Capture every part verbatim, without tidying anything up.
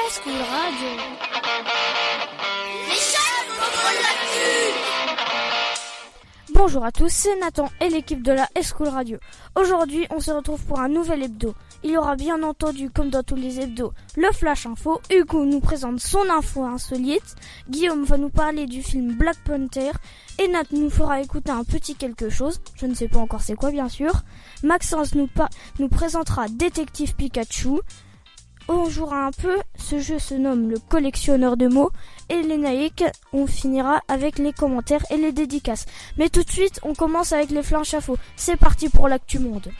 School Radio. Les jeunes contre l'actu. Bonjour à tous, c'est Nathan et l'équipe de la School Radio. Aujourd'hui, on se retrouve pour un nouvel hebdo. Il y aura bien entendu, comme dans tous les hebdos, le Flash Info. Hugo nous présente son info insolite. Guillaume va nous parler du film Black Panther. Et Nat nous fera écouter un petit quelque chose. Je ne sais pas encore c'est quoi, bien sûr. Maxence nous, pa- nous présentera Détective Pikachu. On jouera un peu. Ce jeu se nomme le collectionneur de mots. Et les naïcs, on finira avec les commentaires et les dédicaces. Mais tout de suite, on commence avec les Flash Info. C'est parti pour l'actu monde.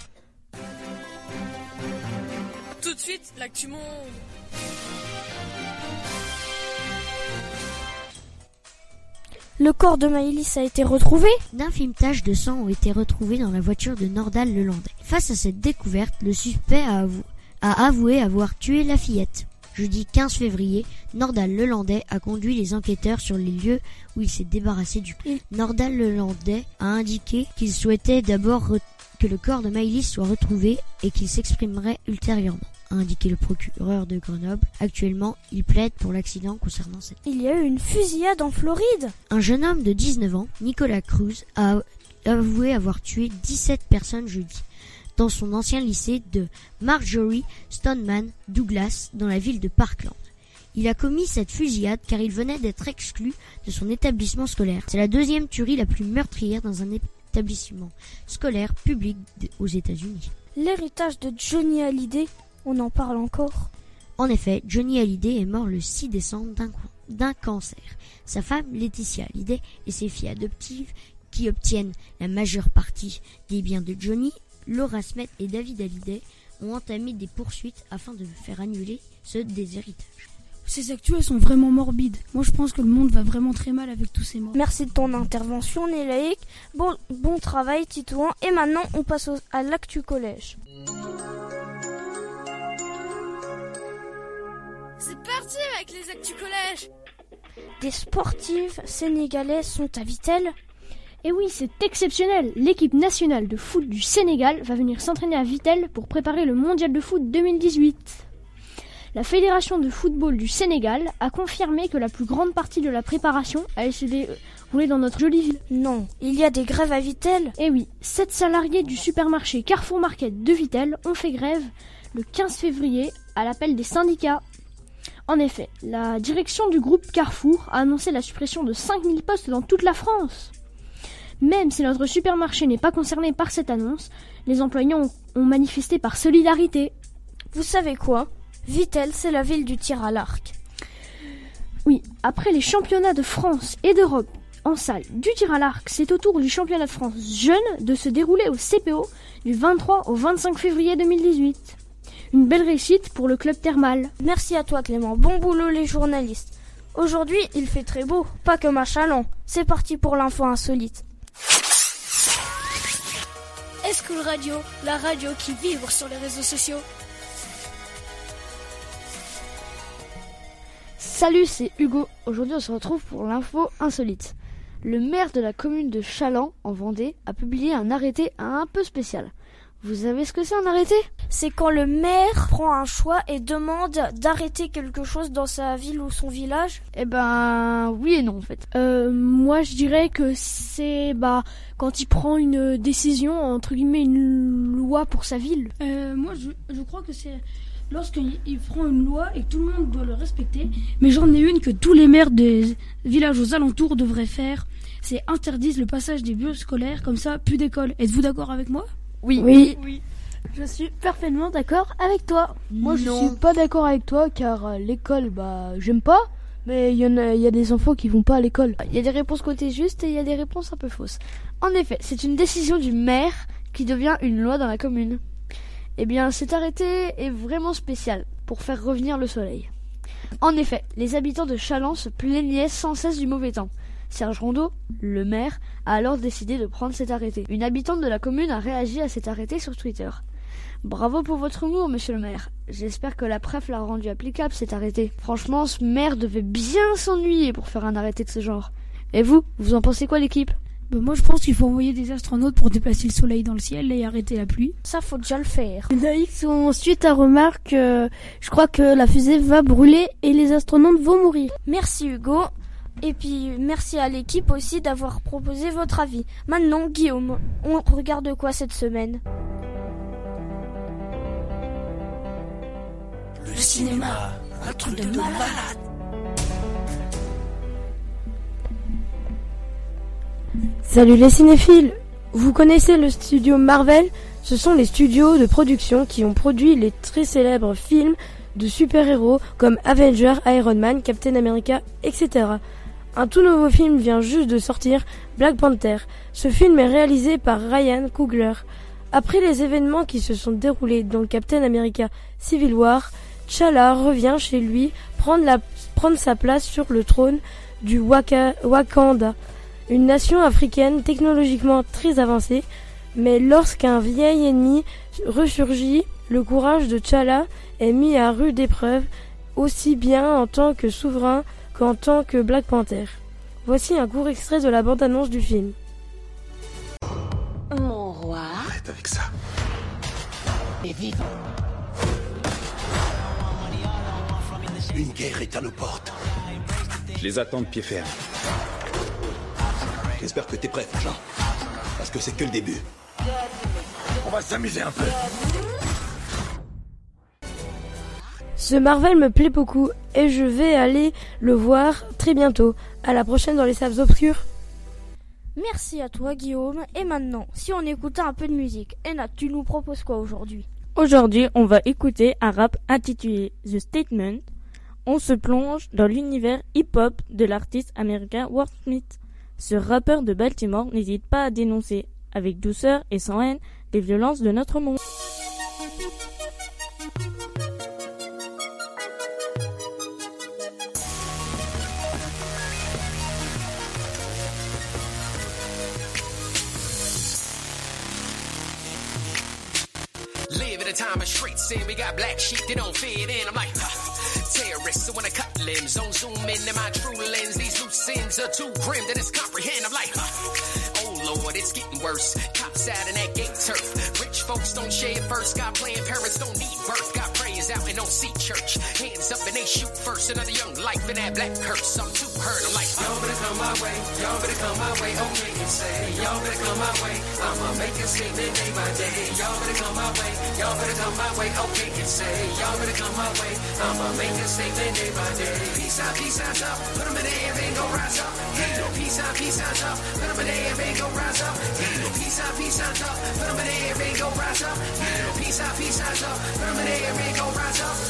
Tout de suite, l'actu monde. Le corps de Maëlys a été retrouvé. D'infimes taches de sang ont été retrouvées dans la voiture de Nordal Lelandais. Face à cette découverte, le suspect a, avou- a avoué avoir tué la fillette. Jeudi quinze février, Nordal Lelandais a conduit les enquêteurs sur les lieux où il s'est débarrassé du corps. Nordal Lelandais a indiqué qu'il souhaitait d'abord re- que le corps de Maëlys soit retrouvé et qu'il s'exprimerait ultérieurement, a indiqué le procureur de Grenoble. Actuellement, il plaide pour l'accident concernant cette... Il y a eu une fusillade en Floride. Un jeune homme de dix-neuf ans, Nicolas Cruz, a avoué avoir tué dix-sept personnes jeudi dans son ancien lycée de Marjorie Stoneman Douglas dans la ville de Parkland. Il a commis cette fusillade car il venait d'être exclu de son établissement scolaire. C'est la deuxième tuerie la plus meurtrière dans un établissement scolaire public aux États-Unis. L'héritage de Johnny Hallyday, on en parle encore. En effet, Johnny Hallyday est mort le six décembre d'un, d'un cancer. Sa femme, Laetitia Hallyday, et ses filles adoptives, qui obtiennent la majeure partie des biens de Johnny, Laura Smith et David Hallyday, ont entamé des poursuites afin de faire annuler ceux des héritages. Ces actus sont vraiment morbides. Moi, je pense que le monde va vraiment très mal avec tous ces morts. Merci de ton intervention, Nélaïque. Bon, bon travail, Titouan. Et maintenant, on passe au, à l'actu collège. C'est parti avec les actus collège. Des sportives sénégalaises sont à Vittel. Et oui, c'est exceptionnel. L'équipe nationale de foot du Sénégal va venir s'entraîner à Vittel pour préparer le mondial de foot deux mille dix-huit. La fédération de football du Sénégal a confirmé que la plus grande partie de la préparation allait se dérouler dans notre jolie ville. Non, il y a des grèves à Vittel. Et oui, sept salariés du supermarché Carrefour Market de Vittel ont fait grève le quinze février à l'appel des syndicats. En effet, la direction du groupe Carrefour a annoncé la suppression de cinq mille postes dans toute la France. Même si notre supermarché n'est pas concerné par cette annonce, les employés ont, ont manifesté par solidarité. Vous savez quoi ? Vittel, c'est la ville du tir à l'arc. Oui, après les championnats de France et d'Europe en salle du tir à l'arc, c'est au tour du championnat de France jeune de se dérouler au C P O du vingt-trois au vingt-cinq février deux mille dix-huit. Une belle réussite pour le club thermal. Merci à toi Clément, bon boulot les journalistes. Aujourd'hui, il fait très beau, pas comme à Châlons. C'est parti pour l'info insolite. School Radio, la radio qui vibre sur les réseaux sociaux. Salut, c'est Hugo. Aujourd'hui, on se retrouve pour l'info insolite. Le maire de la commune de Chaland, en Vendée, a publié un arrêté un peu spécial. Vous savez ce que c'est un arrêté ? C'est quand le maire prend un choix et demande d'arrêter quelque chose dans sa ville ou son village. Eh ben, oui et non en fait. Euh, moi je dirais que c'est bah quand il prend une décision, entre guillemets une loi pour sa ville. Euh, moi je, je crois que c'est lorsqu'il il prend une loi et que tout le monde doit le respecter. Mais j'en ai une que tous les maires des villages aux alentours devraient faire. C'est interdire le passage des bus scolaires, comme ça plus d'école. Êtes-vous d'accord avec moi ? Oui. Oui. oui. Je suis parfaitement d'accord avec toi. Moi, je non. suis pas d'accord avec toi car euh, l'école, bah, j'aime pas. Mais il y en a, il y a des enfants qui vont pas à l'école. Il y a des réponses côté justes et il y a des réponses un peu fausses. En effet, c'est une décision du maire qui devient une loi dans la commune. Eh bien, cet arrêté est vraiment spécial pour faire revenir le soleil. En effet, les habitants de Chaland se plaignaient sans cesse du mauvais temps. Serge Rondeau, le maire, a alors décidé de prendre cet arrêté. Une habitante de la commune a réagi à cet arrêté sur Twitter. Bravo pour votre humour, monsieur le maire. J'espère que la préfecture l'a rendu applicable, cet arrêté. Franchement, ce maire devait bien s'ennuyer pour faire un arrêté de ce genre. Et vous, vous en pensez quoi, l'équipe ? Bah moi je pense qu'il faut envoyer des astronautes pour déplacer le soleil dans le ciel et arrêter la pluie. Ça, faut déjà le faire. Naïx, ensuite à remarque, euh, je crois que la fusée va brûler et les astronautes vont mourir. Merci Hugo. Et puis merci à l'équipe aussi d'avoir proposé votre avis. Maintenant, Guillaume, on regarde quoi cette semaine ? Le cinéma, un truc de malade. Salut les cinéphiles! Vous connaissez le studio Marvel? Ce sont les studios de production qui ont produit les très célèbres films de super-héros comme Avengers, Iron Man, Captain America, et cetera. Un tout nouveau film vient juste de sortir, Black Panther. Ce film est réalisé par Ryan Coogler. Après les événements qui se sont déroulés dans Captain America Civil War, T'Challa revient chez lui prendre, la, prendre sa place sur le trône du Waka, Wakanda, une nation africaine technologiquement très avancée, mais lorsqu'un vieil ennemi ressurgit, le courage de T'Challa est mis à rude épreuve, aussi bien en tant que souverain qu'en tant que Black Panther. Voici un court extrait de la bande-annonce du film. Mon roi. Arrête avec ça. Est vivant. Une guerre est à nos portes. Je les attends de pied ferme. J'espère que t'es prêt, Jean. Parce que c'est que le début. On va s'amuser un peu. Ce Marvel me plaît beaucoup et je vais aller le voir très bientôt. À la prochaine dans les salles obscures. Merci à toi Guillaume. Et maintenant, si on écoutait un peu de musique, Enna, tu nous proposes quoi aujourd'hui ? Aujourd'hui, on va écouter un rap intitulé The Statement. On se plonge dans l'univers hip-hop de l'artiste américain Will Smith. Ce rappeur de Baltimore n'hésite pas à dénoncer, avec douceur et sans haine, les violences de notre monde. Live at a time of streets, say we got black sheep, they don't fit in. I'm like, huh. Terrorists, so when I cut limbs, don't zoom in in my true lens. These loose ends are too grim that it's comprehend. I'm like, huh. Oh Lord, it's getting worse. Cops out in that gate turf. Rich folks don't share first. Got playing parents don't need birth. Got prayers out and don't see church. Hands up and they shoot first. Another young life in that black curse. I'm too hurt. I'm like, y'all better come my way. Y'all better come my way. Okay, you say. Y'all better come my way. I'ma make a statement day by day. Y'all better come my way. Y'all better come my way. Okay, you say. Y'all better come my way. I'ma make a statement day by day. Peace out, peace out, up. Put them in the air and go rise up. Hey, peace out, peace out, up. Put them in the air and go rise up. Hey, peace out, peace out, up. Put them in the air and go rise up. Hey, peace out, peace out, up. Put them in the air and go rise up.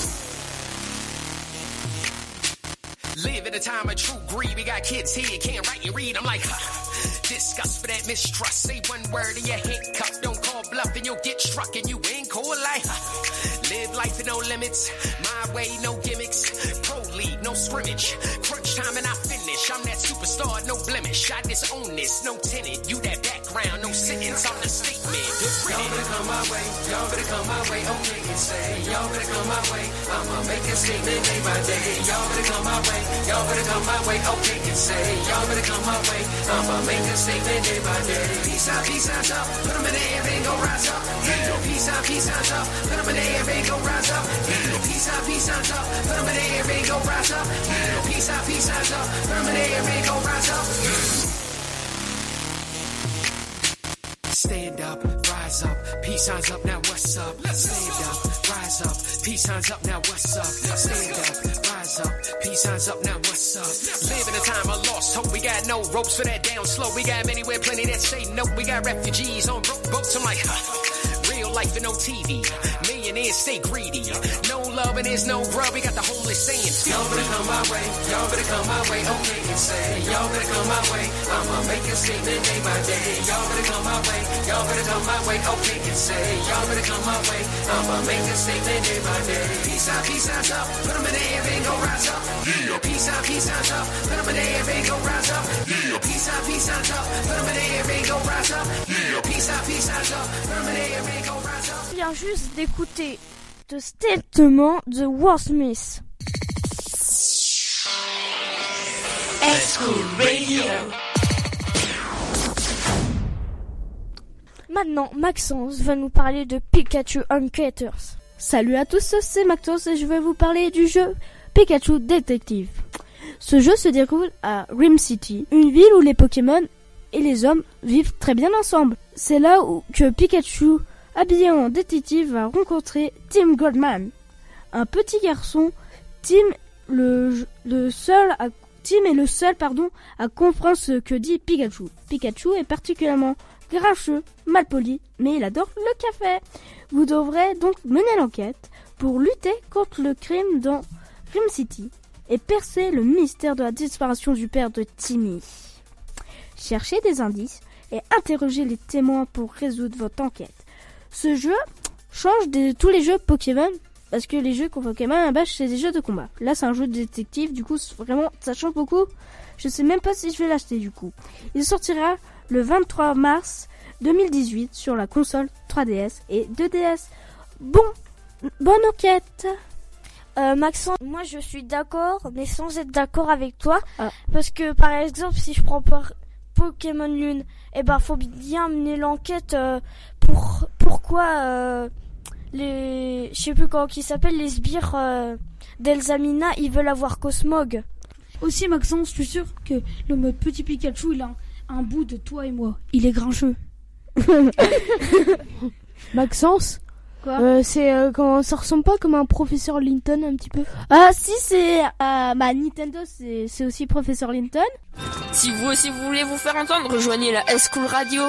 Live in a time of true greed. We got kids here, can't write and read. I'm like, huh. Disgust for that mistrust. Say one word and you're handcuffed. Don't call bluff and you'll get struck and you ain't cool like, huh. Live life with no limits. My way, no gimmicks. Pro league, no scrimmage. Crunch time and I finish. I'm that superstar, no blemish. I disown this, no tenant. You that background, no sentence. I'm the statement. Y'all better come my way. Y'all better come my way. Okay, you say. Y'all better come my way. I'ma make a statement day by day. Y'all better come my way. Y'all better come my way. Okay, you say. Y'all better come my way. I'ma make a statement day by day. Peace out, peace out, up. Put them in the air and go rise up. Hey, peace out, peace out, up. Put them in the air and go rise up. Hey, peace out, peace out, up. Put them in the air and go rise up. Hey, peace out, peace out, up. Put them in the air and go rise up. Stand up, rise up, peace signs up, now what's up? Stand up, rise up, peace signs up, now what's up? Stand up, rise up, peace signs up, now what's up? Live in a time of lost hope, we got no ropes for that down slow. We got many where plenty that say no, we got refugees on broke boats. I'm like, huh. Real life and no T V, millionaires stay greedy. No love and there's no grub, we got the homeless saying, y'all better come my way, y'all better come my way, okay, you say. Y'all better come my way, I'ma make a statement day by day. Y'all better come my way, y'all better come my way, okay, you say. Y'all better come my way, I'ma make a statement day by day. Peace out, peace out, up, put them in the air and go rise up. Yeah. Peace out, peace out, up, put them in the air and go rise up. Yeah. Peace out, peace out, up, put them in the air and go rise up. Yeah. Peace out, peace out, up, put them in the air and go rise up. Je viens juste d'écouter The Statement de Will Smith. S-Cool Radio. Maintenant, Maxence va nous parler de Pikachu Enquêteurs. Salut à tous, c'est Maxence et je vais vous parler du jeu Pikachu Detective. Ce jeu se déroule à Rim City, une ville où les Pokémon et les hommes vivent très bien ensemble. C'est là où que Pikachu, habillé en détective, va rencontrer Tim Goldman, un petit garçon. Tim, le, le seul à, Tim est le seul pardon, à comprendre ce que dit Pikachu. Pikachu est particulièrement grincheux, malpoli, mais il adore le café. Vous devrez donc mener l'enquête pour lutter contre le crime dans Rim City et percer le mystère de la disparition du père de Timmy. Cherchez des indices et interrogez les témoins pour résoudre votre enquête. Ce jeu change de tous les jeux Pokémon, parce que les jeux Pokémon à la base c'est des jeux de combat. Là c'est un jeu de détective, du coup vraiment ça change beaucoup. Je sais même pas si je vais l'acheter du coup. Il sortira le vingt-trois mars deux mille dix-huit sur la console trois D S et deux D S. Bon, bonne enquête. Euh, Maxence, moi je suis d'accord, mais sans être d'accord avec toi, ah. parce que par exemple si je prends par Pokémon Lune, eh ben faut bien mener l'enquête euh, pour pourquoi euh, les, je sais plus comment qui s'appelle les sbires euh, d'Elzamina, ils veulent avoir Cosmog. Aussi Maxence, je suis sûr que le mode petit Pikachu il a un, un bout de toi et moi. Il est grincheux. Maxence, quoi euh, c'est euh, quand ça ressemble pas comme un professeur Linton un petit peu. Ah si, c'est euh, bah Nintendo, c'est c'est aussi professeur Linton. Si vous aussi vous voulez vous faire entendre, rejoignez la S-School Radio.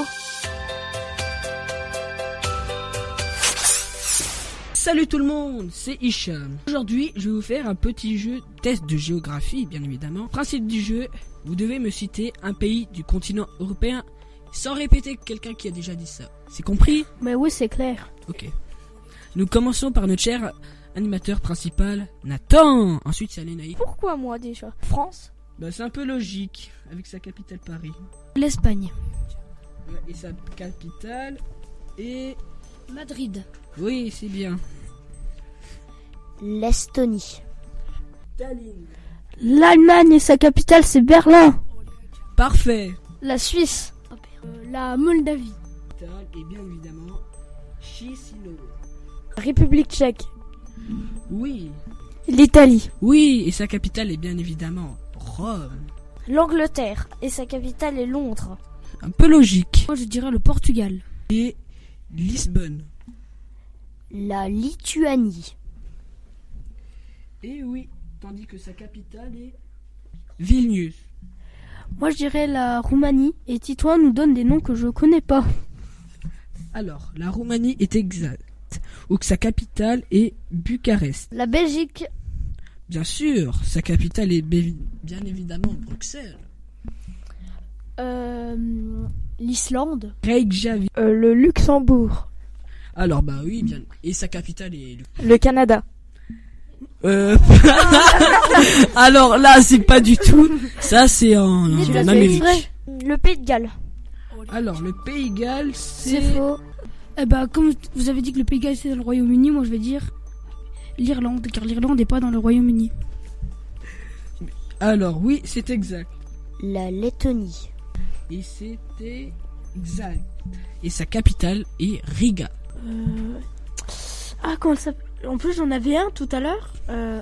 Salut tout le monde, c'est Hicham. Aujourd'hui, je vais vous faire un petit jeu test de géographie, bien évidemment. Principe du jeu, vous devez me citer un pays du continent européen sans répéter quelqu'un qui a déjà dit ça. C'est compris ? Mais oui, c'est clair. Ok. Nous commençons par notre cher animateur principal, Nathan. Ensuite, c'est Alénaï. Pourquoi moi déjà ? France ? Bah, c'est un peu logique, avec sa capitale Paris. L'Espagne. Ouais, et sa capitale est... Madrid. Oui, c'est bien. L'Estonie. Tallinn. L'Allemagne et sa capitale, c'est Berlin. Parfait. La Suisse. Euh, la Moldavie. Et bien évidemment, Chisinau. République tchèque. Oui. L'Italie. Oui, et sa capitale est bien évidemment Rome. L'Angleterre et sa capitale est Londres. Un peu logique. Moi je dirais le Portugal. Et Lisbonne. La Lituanie. Et oui, tandis que sa capitale est Vilnius. Moi je dirais la Roumanie et Titouan nous donne des noms que je connais pas. Alors, la Roumanie est exacte, ou que sa capitale est Bucarest. La Belgique. Bien sûr, sa capitale est bé- bien évidemment Bruxelles. Euh, L'Islande. Reykjavik. Euh, le Luxembourg. Alors bah oui, bien. Et sa capitale est le Canada. Euh... Alors là, c'est pas du tout. Ça, c'est en, en Amérique. Le Pays de Galles. Alors, le Pays de Galles, c'est... C'est faux. Eh ben, comme vous avez dit que le Pays de Galles c'est dans le Royaume-Uni, moi je vais dire l'Irlande, car l'Irlande n'est pas dans le Royaume-Uni. Alors oui, c'est exact. La Lettonie. Et c'était exact. Et sa capitale est Riga. Euh... Ah, comment ça s'appelle ? En plus, j'en avais un tout à l'heure. Euh...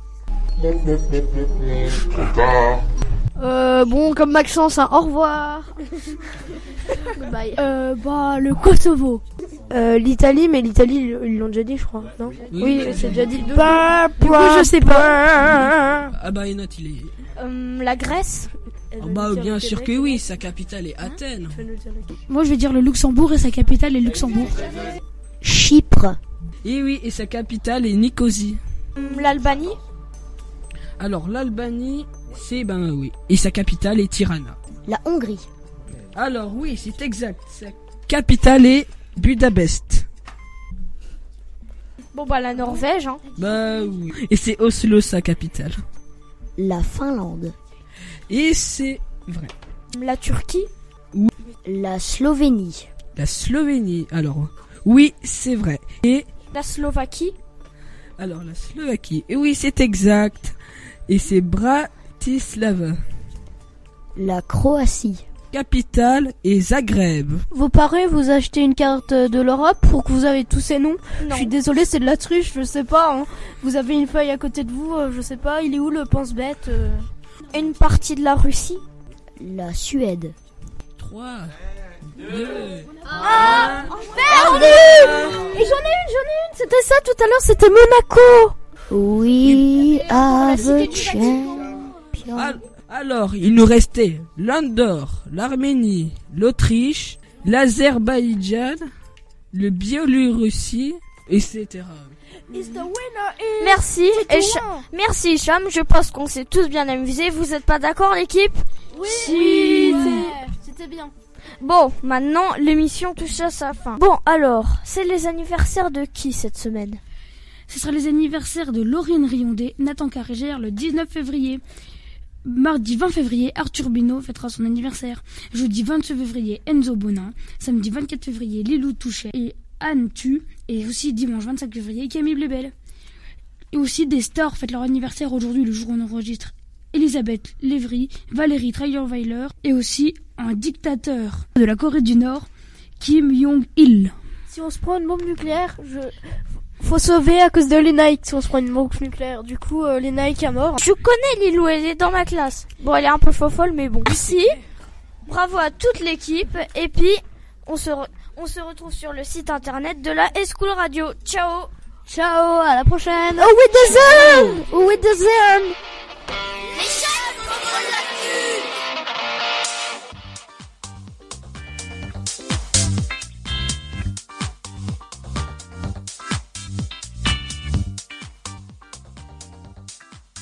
Euh, bon, comme Maxence, hein, au revoir. Bye. Euh, bah, le Kosovo. Euh, L'Italie, mais l'Italie, ils l'ont déjà dit, je crois, non ? Oui, Oui, oui c'est déjà dit. Du coup, je sais pas. Ah bah, Enot, il est... Euh, la Grèce. Oh bah, bien sûr que oui, sa capitale est Athènes. Moi je vais dire le Luxembourg et sa capitale est Luxembourg. Chypre. Et oui, et sa capitale est Nicosie. L'Albanie. Alors, l'Albanie, c'est ben oui. Et sa capitale est Tirana. La Hongrie. Alors oui, c'est exact. Sa capitale est Budapest. Bon bah la Norvège, hein. Bah oui. Et c'est Oslo, sa capitale. La Finlande. Et c'est vrai. La Turquie. Oui. La Slovénie. La Slovénie. Alors, oui, c'est vrai. Et la Slovaquie. Alors, la Slovaquie. Et oui, c'est exact. Et c'est Bratislava. La Croatie. capitale est Zagreb. Vos parents vous achetez une carte de l'Europe pour que vous avez tous ces noms? Non. Je suis désolée, c'est de la triche, je sais pas. Hein. Vous avez une feuille à côté de vous, euh, je sais pas, il est où le pense-bête euh... Une partie de la Russie? La Suède. trois, deux, Ah, perdu! Et j'en ai une, j'en ai une, c'était ça tout à l'heure, c'était Monaco. We are la cité the du champions. Al- Alors, il nous restait l'Andorre, l'Arménie, l'Autriche, l'Azerbaïdjan, le Biélorussie, et cetera. Merci, Hicham. Merci Hicham, je pense qu'on s'est tous bien amusés. Vous êtes pas d'accord l'équipe? Oui, Si. c'était bien. Bon, maintenant l'émission touche à sa fin. Bon alors, c'est les anniversaires de qui cette semaine? Ce sera les anniversaires de Laurine Riondé, Nathan Carrégère le dix-neuf février. Mardi vingt février, Arthur Bino fêtera son anniversaire. Jeudi vingt-deux février, Enzo Bonin. Samedi vingt-quatre février, Lilou Touchet et Anne Tu. Et aussi dimanche vingt-cinq février, Camille Blébel. Et aussi des stars fêtent leur anniversaire aujourd'hui, le jour où on enregistre. Elisabeth Lévry, Valérie Trierweiler et aussi un dictateur de la Corée du Nord, Kim Jong-il. Si on se prend une bombe nucléaire, je... faut sauver à cause de les Nike si on se prend une bombe nucléaire. Du coup, euh, les Nike à mort. Je connais Lilou, elle est dans ma classe. Bon, elle est un peu fofolle, mais bon. Si, bravo à toute l'équipe. Et puis, on se, re- on se retrouve sur le site internet de la S-School Radio. Ciao. Ciao, à la prochaine. Au revoir. Au revoir.